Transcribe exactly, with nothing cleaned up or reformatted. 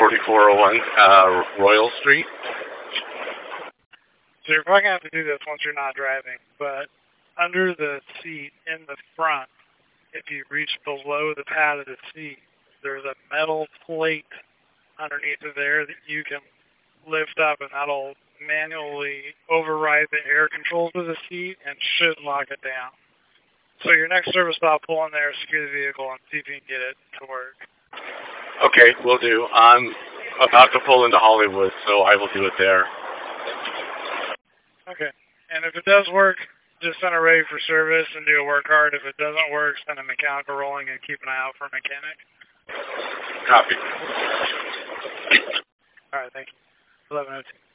forty-four oh one uh, Royal Street. So you're probably going to have to do this once you're not driving, but under the seat in the front, if you reach below the pad of the seat, there's a metal plate underneath of there that you can lift up, and that'll manually override the air controls of the seat and should lock it down. So your next service stop, pull in there, secure the vehicle, and see if you can get it to work. Okay, will do. I'm about to pull into Hollywood, so I will do it there. Okay. And if it does work, just send it ready for service and do a work hard. If it doesn't work, send a mechanical rolling and keep an eye out for a mechanic. Copy. All right, thank you. eleven oh two.